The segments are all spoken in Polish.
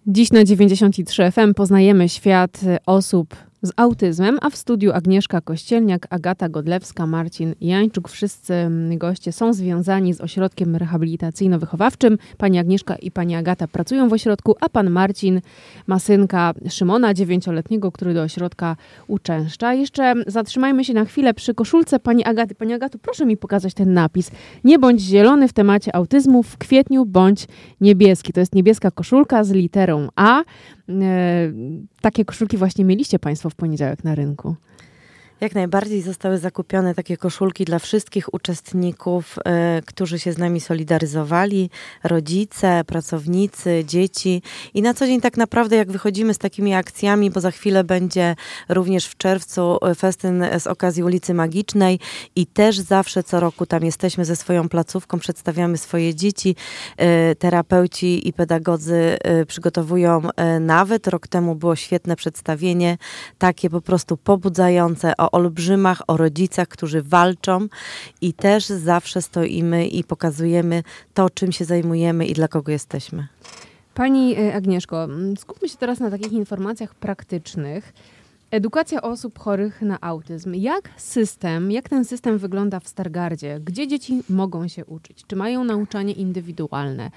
Dziś na 93 FM poznajemy świat osób z autyzmem, a w studiu Agnieszka Kościelniak, Agata Godlewska, Marcin Jańczuk. Wszyscy goście są związani z ośrodkiem rehabilitacyjno-wychowawczym. Pani Agnieszka i pani Agata pracują w ośrodku, a pan Marcin ma synka Szymona, 9-letniego, który do ośrodka uczęszcza. Jeszcze zatrzymajmy się na chwilę przy koszulce pani Agaty. Pani Agato, proszę mi pokazać ten napis. Nie bądź zielony w temacie autyzmu, w kwietniu bądź niebieski. To jest niebieska koszulka z literą A. Takie koszulki właśnie mieliście Państwo w poniedziałek na rynku. Jak najbardziej zostały zakupione takie koszulki dla wszystkich uczestników, którzy się z nami solidaryzowali, rodzice, pracownicy, dzieci. I na co dzień tak naprawdę jak wychodzimy z takimi akcjami, bo za chwilę będzie również w czerwcu festyn z okazji ulicy Magicznej i też zawsze co roku tam jesteśmy ze swoją placówką, przedstawiamy swoje dzieci. Terapeuci i pedagodzy przygotowują nawet. Rok temu było świetne przedstawienie, takie po prostu pobudzające, o olbrzymach, o rodzicach, którzy walczą i też zawsze stoimy i pokazujemy to, czym się zajmujemy i dla kogo jesteśmy. Pani Agnieszko, skupmy się teraz na takich informacjach praktycznych. Edukacja osób chorych na autyzm. Jak ten system wygląda w Stargardzie? Gdzie dzieci mogą się uczyć? Czy mają nauczanie indywidualne?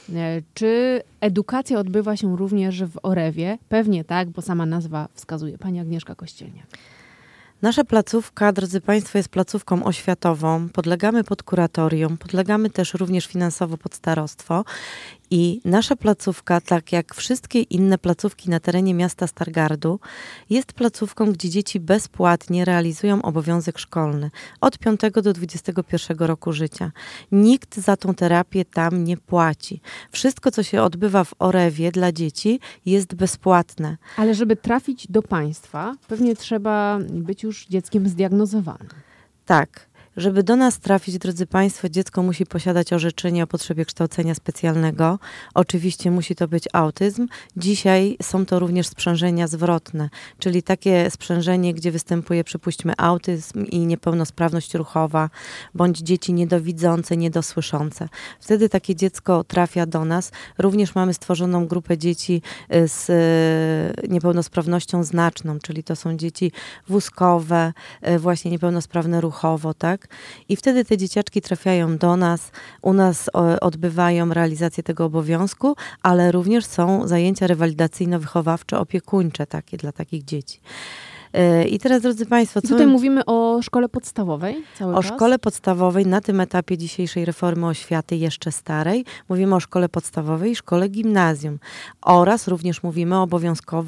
Czy edukacja odbywa się również w Orewie? Pewnie tak, bo sama nazwa wskazuje. Pani Agnieszka Kościelniak. Nasza placówka, drodzy Państwo, jest placówką oświatową. Podlegamy pod kuratorium, podlegamy też również finansowo pod starostwo. I nasza placówka, tak jak wszystkie inne placówki na terenie miasta Stargardu, jest placówką, gdzie dzieci bezpłatnie realizują obowiązek szkolny od 5 do 21 roku życia. Nikt za tą terapię tam nie płaci. Wszystko, co się odbywa w Orewie dla dzieci, jest bezpłatne. Ale żeby trafić do państwa, pewnie trzeba być już dzieckiem zdiagnozowanym. Tak. Żeby do nas trafić, drodzy Państwo, dziecko musi posiadać orzeczenie o potrzebie kształcenia specjalnego. Oczywiście musi to być autyzm. Dzisiaj są to również sprzężenia zwrotne, czyli takie sprzężenie, gdzie występuje, przypuśćmy, autyzm i niepełnosprawność ruchowa, bądź dzieci niedowidzące, niedosłyszące. Wtedy takie dziecko trafia do nas. Również mamy stworzoną grupę dzieci z niepełnosprawnością znaczną, czyli to są dzieci wózkowe, właśnie niepełnosprawne ruchowo, tak? I wtedy te dzieciaczki trafiają do nas, u nas odbywają realizację tego obowiązku, ale również są zajęcia rewalidacyjno-wychowawcze, opiekuńcze takie dla takich dzieci. I teraz, drodzy Państwo, co tutaj mówimy o szkole podstawowej cały czas? O szkole podstawowej na tym etapie dzisiejszej reformy oświaty, jeszcze starej, mówimy o szkole podstawowej i szkole gimnazjum. Oraz również mówimy o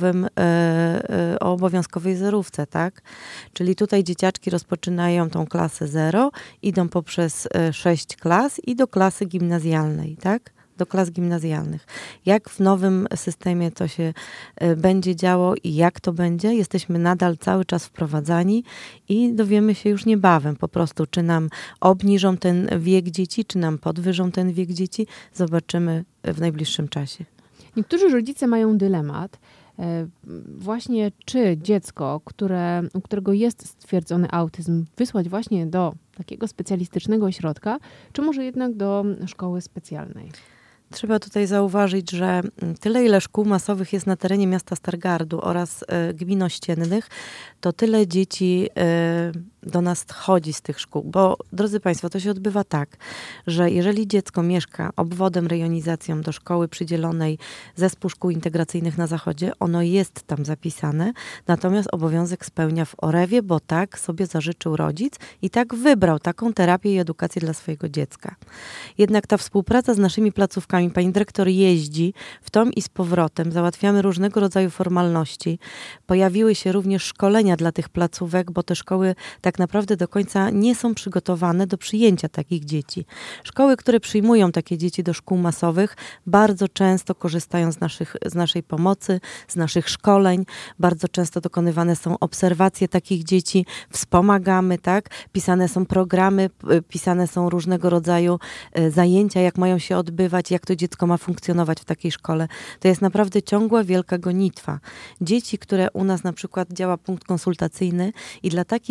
obowiązkowej zerówce, tak? Czyli tutaj dzieciaczki rozpoczynają tą klasę 0, idą poprzez 6 klas i do klasy gimnazjalnej, tak? Do klas gimnazjalnych. Jak w nowym systemie to się będzie działo i jak to będzie, jesteśmy nadal cały czas wprowadzani i dowiemy się już niebawem po prostu, czy nam obniżą ten wiek dzieci, czy nam podwyżą ten wiek dzieci. Zobaczymy w najbliższym czasie. Niektórzy rodzice mają dylemat, właśnie czy dziecko, u którego jest stwierdzony autyzm, wysłać właśnie do takiego specjalistycznego ośrodka, czy może jednak do szkoły specjalnej? Trzeba tutaj zauważyć, że tyle, ile szkół masowych jest na terenie miasta Stargardu oraz gmin ościennych, to tyle dzieci do nas chodzi z tych szkół. Bo, drodzy Państwo, to się odbywa tak, że jeżeli dziecko mieszka obwodem, rejonizacją do szkoły przydzielonej zespół szkół integracyjnych na zachodzie, ono jest tam zapisane, natomiast obowiązek spełnia w Orewie, bo tak sobie zażyczył rodzic i tak wybrał taką terapię i edukację dla swojego dziecka. Jednak ta współpraca z naszymi placówkami, pani dyrektor jeździ w tom i z powrotem, załatwiamy różnego rodzaju formalności. Pojawiły się również szkolenia dla tych placówek, bo te szkoły tak naprawdę do końca nie są przygotowane do przyjęcia takich dzieci. Szkoły, które przyjmują takie dzieci do szkół masowych, bardzo często korzystają z naszej pomocy, z naszych szkoleń. Bardzo często dokonywane są obserwacje takich dzieci, wspomagamy, tak? Pisane są programy, pisane są różnego rodzaju zajęcia, jak mają się odbywać, jak to dziecko ma funkcjonować w takiej szkole. To jest naprawdę ciągła, wielka gonitwa. Dzieci, które u nas na przykład działa punkt konsultacyjny i dla takich dzieci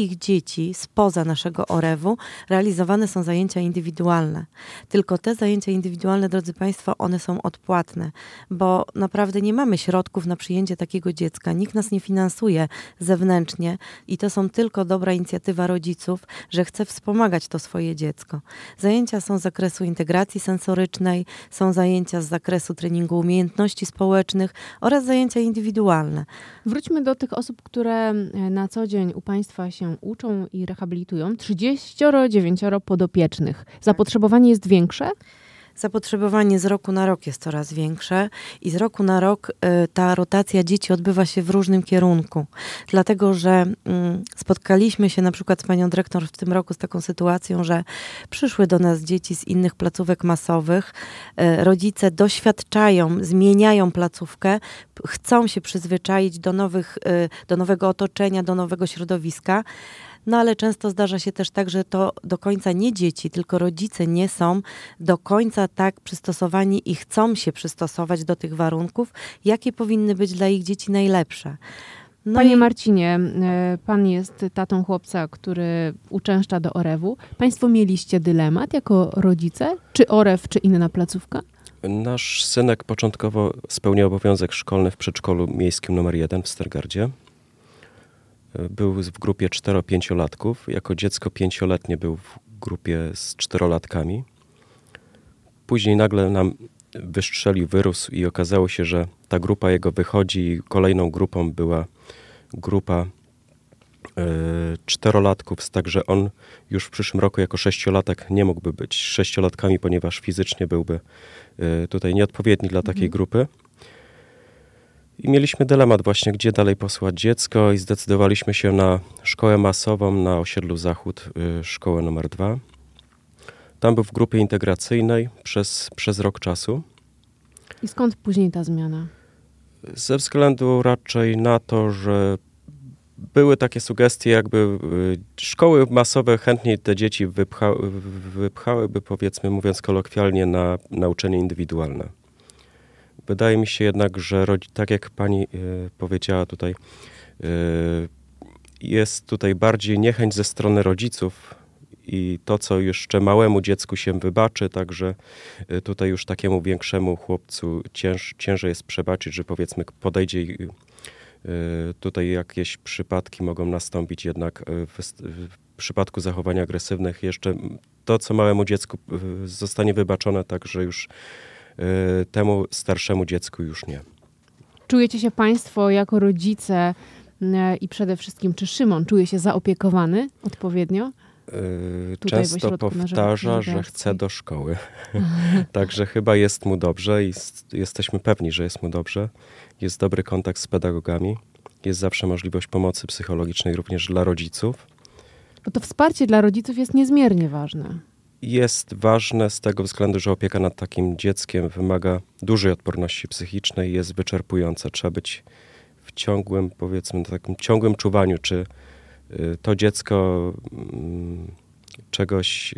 dzieci spoza naszego OREW-u realizowane są zajęcia indywidualne. Tylko te zajęcia indywidualne, drodzy Państwo, one są odpłatne, bo naprawdę nie mamy środków na przyjęcie takiego dziecka. Nikt nas nie finansuje zewnętrznie i to są tylko dobra inicjatywa rodziców, że chce wspomagać to swoje dziecko. Zajęcia są z zakresu integracji sensorycznej, są zajęcia z zakresu treningu umiejętności społecznych oraz zajęcia indywidualne. Wróćmy do tych osób, które na co dzień u Państwa się uczą i rehabilitują. 39 podopiecznych. Zapotrzebowanie jest większe? Zapotrzebowanie z roku na rok jest coraz większe i z roku na rok ta rotacja dzieci odbywa się w różnym kierunku. Dlatego, że spotkaliśmy się na przykład z panią dyrektor w tym roku z taką sytuacją, że przyszły do nas dzieci z innych placówek masowych. Rodzice doświadczają, zmieniają placówkę, chcą się przyzwyczaić do nowego otoczenia, do nowego środowiska. No ale często zdarza się też tak, że to do końca nie dzieci, tylko rodzice nie są do końca tak przystosowani i chcą się przystosować do tych warunków, jakie powinny być dla ich dzieci najlepsze. Panie Marcinie, pan jest tatą chłopca, który uczęszcza do OREW-u. Państwo mieliście dylemat jako rodzice? Czy OREW, czy inna placówka? Nasz synek początkowo spełniał obowiązek szkolny w przedszkolu miejskim nr 1 w Stargardzie. Był w grupie 4-5-latków. Jako dziecko 5-letnie był w grupie z 4-latkami. Później nagle nam wyrósł i okazało się, że ta grupa jego wychodzi i kolejną grupą była grupa 4-latków, także on już w przyszłym roku jako 6-latek nie mógłby być 6-latkami, ponieważ fizycznie byłby tutaj nieodpowiedni dla takiej grupy. I mieliśmy dylemat właśnie, gdzie dalej posłać dziecko i zdecydowaliśmy się na szkołę masową na osiedlu Zachód, szkołę numer 2. Tam był w grupie integracyjnej przez rok czasu. I skąd później ta zmiana? Ze względu raczej na to, że były takie sugestie, jakby szkoły masowe chętniej te dzieci wypchałyby, powiedzmy, mówiąc kolokwialnie, na nauczenie indywidualne. Wydaje mi się jednak, że tak jak pani powiedziała tutaj, jest tutaj bardziej niechęć ze strony rodziców i to, co jeszcze małemu dziecku się wybaczy, także tutaj już takiemu większemu chłopcu ciężej jest przebaczyć, że powiedzmy podejdzie i tutaj jakieś przypadki mogą nastąpić jednak w przypadku zachowań agresywnych. Jeszcze to, co małemu dziecku zostanie wybaczone, także już temu starszemu dziecku już nie. Czujecie się Państwo jako rodzice i przede wszystkim, czy Szymon czuje się zaopiekowany odpowiednio? Często powtarza, że chce do szkoły. Także chyba jest mu dobrze i jesteśmy pewni, że jest mu dobrze. Jest dobry kontakt z pedagogami. Jest zawsze możliwość pomocy psychologicznej również dla rodziców. Bo to wsparcie dla rodziców jest niezmiernie ważne. Jest ważne z tego względu, że opieka nad takim dzieckiem wymaga dużej odporności psychicznej i jest wyczerpująca. Trzeba być w ciągłym, powiedzmy, takim ciągłym czuwaniu, czy to dziecko czegoś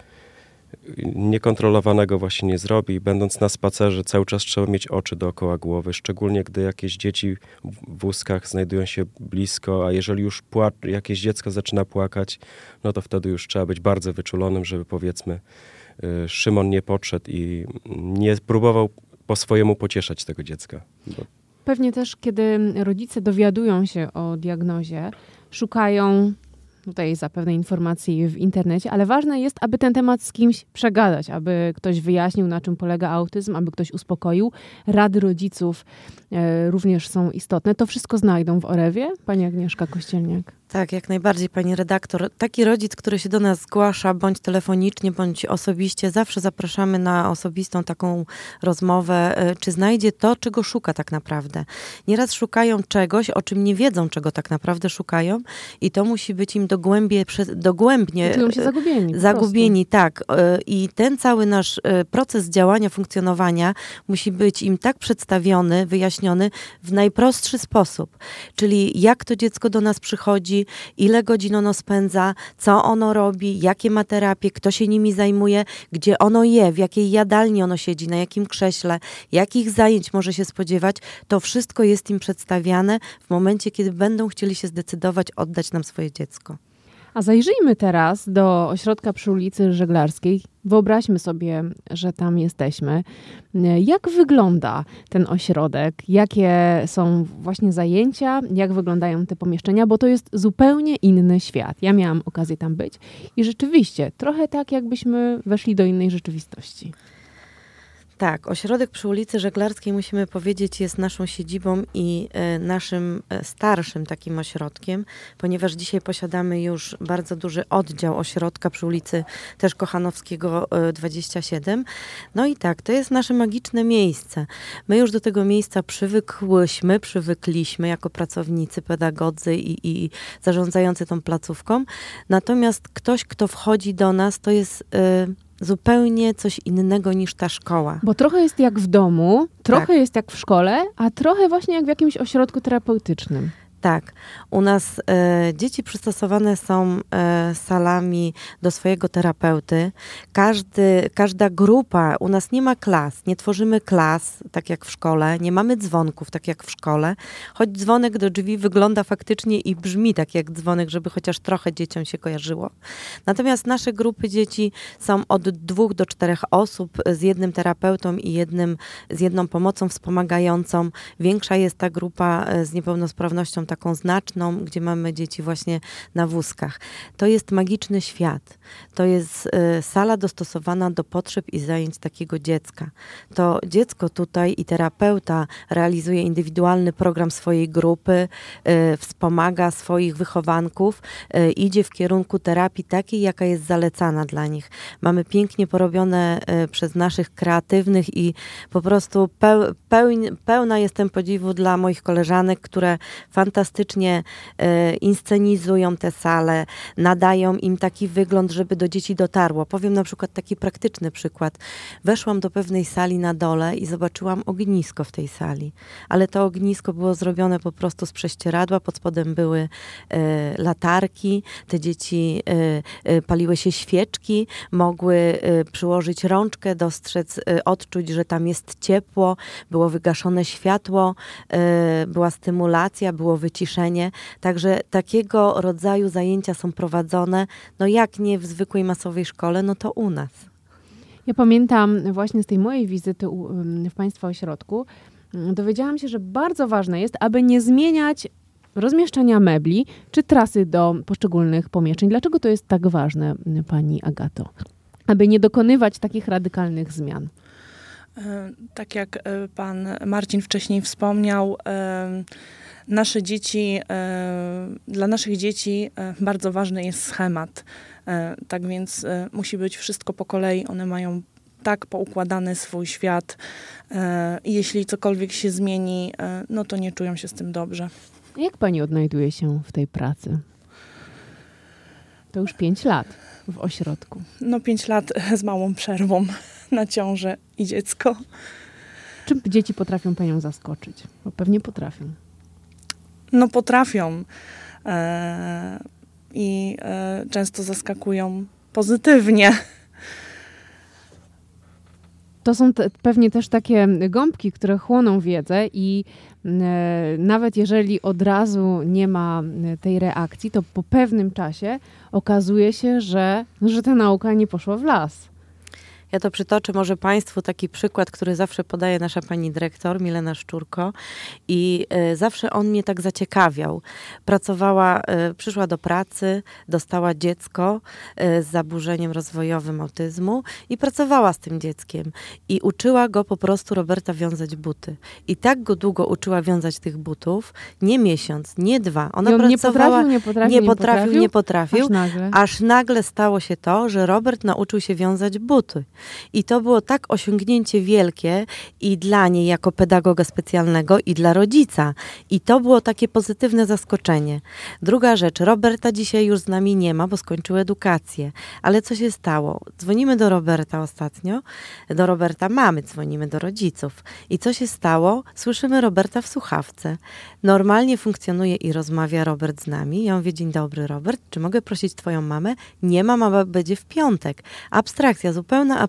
niekontrolowanego właśnie nie zrobi. Będąc na spacerze, cały czas trzeba mieć oczy dookoła głowy, szczególnie gdy jakieś dzieci w wózkach znajdują się blisko, a jeżeli już jakieś dziecko zaczyna płakać, no to wtedy już trzeba być bardzo wyczulonym, żeby powiedzmy Szymon nie podszedł i nie próbował po swojemu pocieszać tego dziecka. Pewnie też, kiedy rodzice dowiadują się o diagnozie, szukają tutaj zapewne informacji w internecie, ale ważne jest, aby ten temat z kimś przegadać, aby ktoś wyjaśnił, na czym polega autyzm, aby ktoś uspokoił. Rady rodziców również są istotne. To wszystko znajdą w OREW-ie, pani Agnieszka Kościelniak? Tak, jak najbardziej, pani redaktor. Taki rodzic, który się do nas zgłasza, bądź telefonicznie, bądź osobiście, zawsze zapraszamy na osobistą taką rozmowę, czy znajdzie to, czego szuka tak naprawdę. Nieraz szukają czegoś, o czym nie wiedzą, czego tak naprawdę szukają i to musi być im dogłębnie czują się zagubieni, tak. I ten cały nasz proces działania, funkcjonowania musi być im tak przedstawiony, wyjaśniony w najprostszy sposób. Czyli jak to dziecko do nas przychodzi, ile godzin ono spędza, co ono robi, jakie ma terapie, kto się nimi zajmuje, gdzie ono je, w jakiej jadalni ono siedzi, na jakim krześle, jakich zajęć może się spodziewać. To wszystko jest im przedstawiane w momencie, kiedy będą chcieli się zdecydować oddać nam swoje dziecko. A zajrzyjmy teraz do ośrodka przy ulicy Żeglarskiej. Wyobraźmy sobie, że tam jesteśmy. Jak wygląda ten ośrodek? Jakie są właśnie zajęcia? Jak wyglądają te pomieszczenia? Bo to jest zupełnie inny świat. Ja miałam okazję tam być i rzeczywiście trochę tak, jakbyśmy weszli do innej rzeczywistości. Tak, ośrodek przy ulicy Żeglarskiej, musimy powiedzieć, jest naszą siedzibą i naszym starszym takim ośrodkiem, ponieważ dzisiaj posiadamy już bardzo duży oddział ośrodka przy ulicy też Kochanowskiego 27. No i tak, to jest nasze magiczne miejsce. My już do tego miejsca przywykliśmy jako pracownicy, pedagodzy i zarządzający tą placówką. Natomiast ktoś, kto wchodzi do nas, to jest zupełnie coś innego niż ta szkoła. Bo trochę jest jak w domu, trochę Tak. jest jak w szkole, a trochę właśnie jak w jakimś ośrodku terapeutycznym. Tak. U nas dzieci przystosowane są salami do swojego terapeuty. Każda grupa, u nas nie ma klas, nie tworzymy klas, tak jak w szkole, nie mamy dzwonków, tak jak w szkole, choć dzwonek do drzwi wygląda faktycznie i brzmi tak jak dzwonek, żeby chociaż trochę dzieciom się kojarzyło. Natomiast nasze grupy dzieci są od 2 do 4 osób z jednym terapeutą i z jedną pomocą wspomagającą. Większa jest ta grupa z niepełnosprawnością taką znaczną, gdzie mamy dzieci właśnie na wózkach. To jest magiczny świat. To jest sala dostosowana do potrzeb i zajęć takiego dziecka. To dziecko tutaj i terapeuta realizuje indywidualny program swojej grupy, wspomaga swoich wychowanków, idzie w kierunku terapii takiej, jaka jest zalecana dla nich. Mamy pięknie porobione przez naszych kreatywnych i po prostu pełna jestem podziwu dla moich koleżanek, które fantastycznie inscenizują te sale, nadają im taki wygląd, żeby do dzieci dotarło. Powiem na przykład taki praktyczny przykład. Weszłam do pewnej sali na dole i zobaczyłam ognisko w tej sali. Ale to ognisko było zrobione po prostu z prześcieradła, pod spodem były latarki, te dzieci paliły się świeczki, mogły przyłożyć rączkę, dostrzec, odczuć, że tam jest ciepło, było wygaszone światło, była stymulacja, było wyciszenie. Także takiego rodzaju zajęcia są prowadzone, no jak nie w zwykłej masowej szkole, no to u nas. Ja pamiętam właśnie z tej mojej wizyty w Państwa ośrodku, dowiedziałam się, że bardzo ważne jest, aby nie zmieniać rozmieszczania mebli czy trasy do poszczególnych pomieszczeń. Dlaczego to jest tak ważne, Pani Agato? Aby nie dokonywać takich radykalnych zmian. Tak jak pan Marcin wcześniej wspomniał, dla naszych dzieci bardzo ważny jest schemat. Tak więc musi być wszystko po kolei. One mają tak poukładany swój świat i jeśli cokolwiek się zmieni, no to nie czują się z tym dobrze. Jak pani odnajduje się w tej pracy? To już 5 lat w ośrodku. No 5 lat z małą przerwą na ciążę i dziecko. Czym dzieci potrafią panią zaskoczyć? Bo pewnie potrafią. No potrafią i często zaskakują pozytywnie. To są pewnie też takie gąbki, które chłoną wiedzę i nawet jeżeli od razu nie ma tej reakcji, to po pewnym czasie okazuje się, że ta nauka nie poszła w las. Ja to przytoczę może Państwu taki przykład, który zawsze podaje nasza pani dyrektor, Milena Szczurko i zawsze on mnie tak zaciekawiał. Przyszła do pracy, dostała dziecko z zaburzeniem rozwojowym autyzmu i pracowała z tym dzieckiem i uczyła go po prostu Roberta wiązać buty. I tak go długo uczyła wiązać tych butów, nie miesiąc, nie 2. Ona pracowała, nie potrafił, aż nagle stało się to, że Robert nauczył się wiązać buty. I to było tak osiągnięcie wielkie i dla niej jako pedagoga specjalnego i dla rodzica. I to było takie pozytywne zaskoczenie. Druga rzecz, Roberta dzisiaj już z nami nie ma, bo skończył edukację. Ale co się stało? Dzwonimy do Roberta ostatnio. Do Roberta mamy, dzwonimy do rodziców. I co się stało? Słyszymy Roberta w słuchawce. Normalnie funkcjonuje i rozmawia Robert z nami. Ja mówię, dzień dobry Robert, czy mogę prosić twoją mamę? Nie ma, mama będzie w piątek. Abstrakcja, zupełna abstrakcja.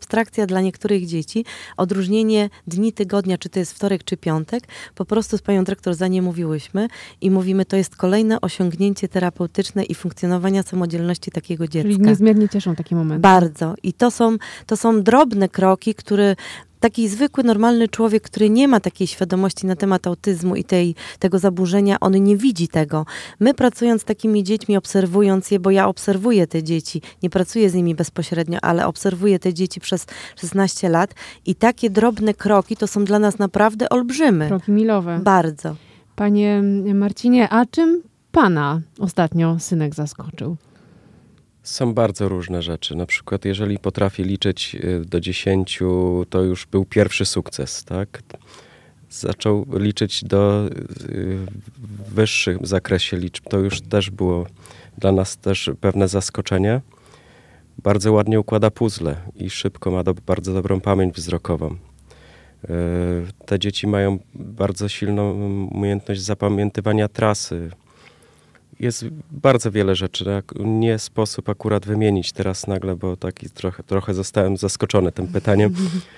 abstrakcja dla niektórych dzieci, odróżnienie dni tygodnia, czy to jest wtorek, czy piątek. Po prostu z panią dyrektor za nie mówiłyśmy i mówimy, to jest kolejne osiągnięcie terapeutyczne i funkcjonowania samodzielności takiego dziecka. Czyli niezmiernie cieszą takie momenty. Bardzo. I to są drobne kroki, które taki zwykły, normalny człowiek, który nie ma takiej świadomości na temat autyzmu i tego zaburzenia, on nie widzi tego. My pracując z takimi dziećmi, obserwując je, bo ja obserwuję te dzieci, nie pracuję z nimi bezpośrednio, ale obserwuję te dzieci przez 16 lat i takie drobne kroki to są dla nas naprawdę olbrzymy. Kroki milowe. Bardzo. Panie Marcinie, a czym pana ostatnio synek zaskoczył? Są bardzo różne rzeczy. Na przykład, jeżeli potrafi liczyć do 10, to już był pierwszy sukces, tak? Zaczął liczyć do wyższych w zakresie liczb. To już też było dla nas też pewne zaskoczenie. Bardzo ładnie układa puzzle i szybko ma bardzo dobrą pamięć wzrokową. Te dzieci mają bardzo silną umiejętność zapamiętywania trasy. Jest bardzo wiele rzeczy. Nie sposób akurat wymienić teraz nagle, bo taki trochę zostałem zaskoczony tym pytaniem.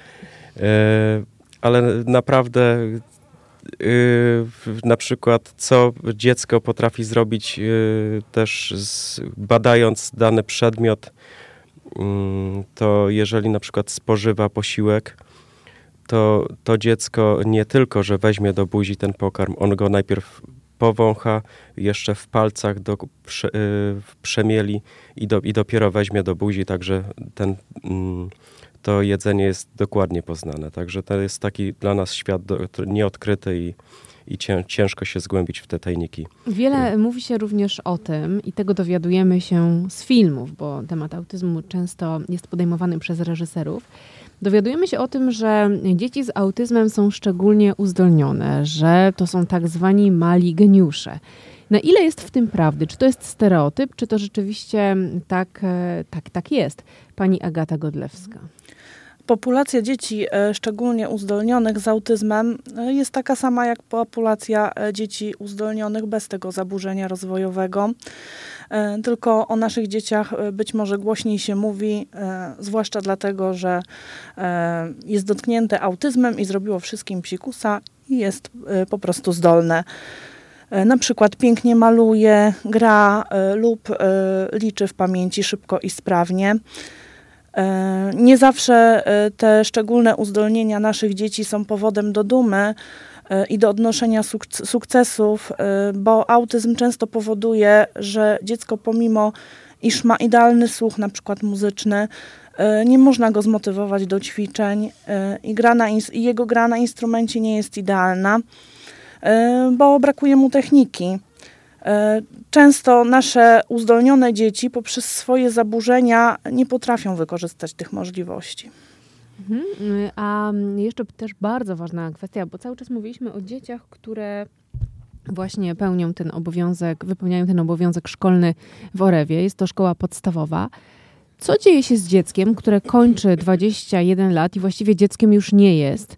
Ale naprawdę na przykład co dziecko potrafi zrobić też badając dany przedmiot, to jeżeli na przykład spożywa posiłek, to dziecko nie tylko, że weźmie do buzi ten pokarm, on go najpierw powącha, jeszcze w palcach przemieli i dopiero weźmie do buzi, także to jedzenie jest dokładnie poznane. Także to jest taki dla nas świat nieodkryty i ciężko się zgłębić w te tajniki. Wiele mówi się również o tym i tego dowiadujemy się z filmów, bo temat autyzmu często jest podejmowany przez reżyserów. Dowiadujemy się o tym, że dzieci z autyzmem są szczególnie uzdolnione, że to są tak zwani mali geniusze. Na ile jest w tym prawdy? Czy to jest stereotyp, czy to rzeczywiście tak jest? Pani Agata Godlewska. Populacja dzieci szczególnie uzdolnionych z autyzmem jest taka sama jak populacja dzieci uzdolnionych bez tego zaburzenia rozwojowego. Tylko o naszych dzieciach być może głośniej się mówi, zwłaszcza dlatego, że jest dotknięte autyzmem i zrobiło wszystkim psikusa i jest po prostu zdolne. Na przykład pięknie maluje, gra lub liczy w pamięci szybko i sprawnie. Nie zawsze te szczególne uzdolnienia naszych dzieci są powodem do dumy i do odnoszenia sukcesów, bo autyzm często powoduje, że dziecko pomimo iż ma idealny słuch, na przykład muzyczny, nie można go zmotywować do ćwiczeń i jego gra na instrumencie nie jest idealna, bo brakuje mu techniki. Często nasze uzdolnione dzieci poprzez swoje zaburzenia nie potrafią wykorzystać tych możliwości. A jeszcze też bardzo ważna kwestia, bo cały czas mówiliśmy o dzieciach, które właśnie wypełniają ten obowiązek szkolny w Orewie. Jest to szkoła podstawowa. Co dzieje się z dzieckiem, które kończy 21 lat i właściwie dzieckiem już nie jest?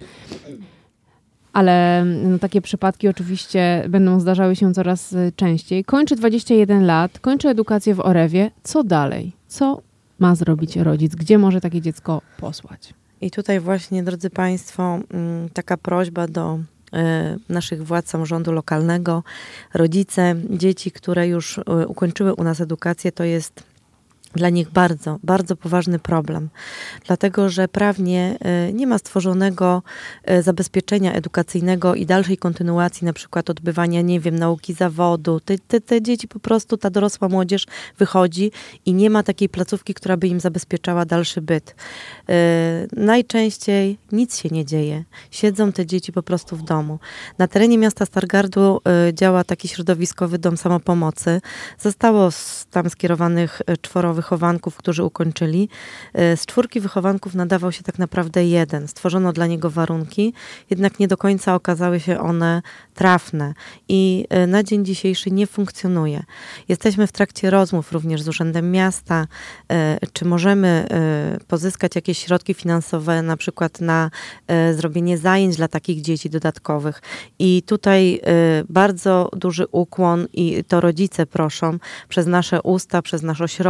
Ale takie przypadki oczywiście będą zdarzały się coraz częściej. Kończy 21 lat, kończy edukację w Orewie. Co dalej? Co ma zrobić rodzic? Gdzie może takie dziecko posłać? I tutaj właśnie, drodzy Państwo, taka prośba do naszych władz samorządu lokalnego. Rodzice dzieci, które już ukończyły u nas edukację, to jest dla nich bardzo, bardzo poważny problem. Dlatego, że prawnie nie ma stworzonego zabezpieczenia edukacyjnego i dalszej kontynuacji, na przykład odbywania, nauki zawodu. Te dzieci po prostu, ta dorosła młodzież wychodzi i nie ma takiej placówki, która by im zabezpieczała dalszy byt. Najczęściej nic się nie dzieje. Siedzą te dzieci po prostu w domu. Na terenie miasta Stargardu działa taki środowiskowy dom samopomocy. Zostało tam skierowanych 4 wychowanków, którzy ukończyli. Z 4 wychowanków nadawał się tak naprawdę 1. Stworzono dla niego warunki, jednak nie do końca okazały się one trafne i na dzień dzisiejszy nie funkcjonuje. Jesteśmy w trakcie rozmów również z Urzędem Miasta, czy możemy pozyskać jakieś środki finansowe, na przykład na zrobienie zajęć dla takich dzieci dodatkowych. I tutaj bardzo duży ukłon i to rodzice proszą przez nasze usta, przez nasz ośrodek,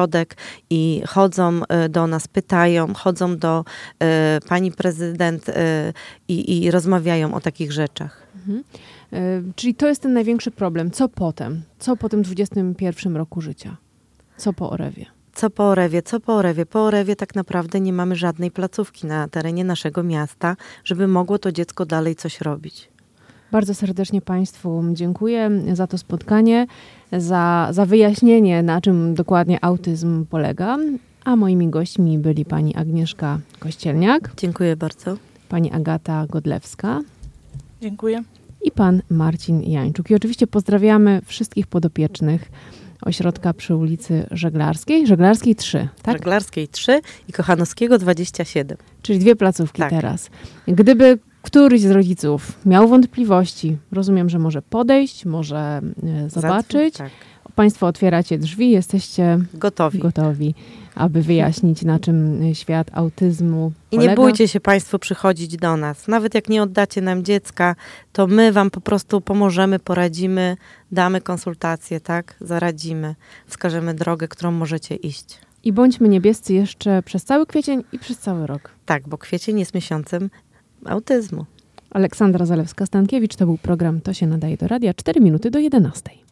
i chodzą do nas, pytają, chodzą do pani prezydent i rozmawiają o takich rzeczach. Czyli to jest ten największy problem. Co potem? Co po tym 21 roku życia? Co po Orewie? Co po Orewie? Po Orewie tak naprawdę nie mamy żadnej placówki na terenie naszego miasta, żeby mogło to dziecko dalej coś robić. Bardzo serdecznie Państwu dziękuję za to spotkanie, za wyjaśnienie, na czym dokładnie autyzm polega. A moimi gośćmi byli pani Agnieszka Kościelniak. Dziękuję bardzo. Pani Agata Godlewska. Dziękuję. I pan Marcin Jańczuk. I oczywiście pozdrawiamy wszystkich podopiecznych ośrodka przy ulicy Żeglarskiej 3, tak? Żeglarskiej 3 i Kochanowskiego 27. Czyli 2 placówki tak. teraz. Gdyby któryś z rodziców miał wątpliwości, rozumiem, że może podejść, może zobaczyć. Tak. Państwo otwieracie drzwi, jesteście gotowi, aby wyjaśnić, na czym świat autyzmu polega. I nie bójcie się Państwo przychodzić do nas. Nawet jak nie oddacie nam dziecka, to my Wam po prostu pomożemy, poradzimy, damy konsultacje, tak? Zaradzimy, wskażemy drogę, którą możecie iść. I bądźmy niebiescy jeszcze przez cały kwiecień i przez cały rok. Tak, bo kwiecień jest miesiącem autyzmu. Aleksandra Zalewska-Stankiewicz, to był program To się nadaje do radia, 4 minuty do 11.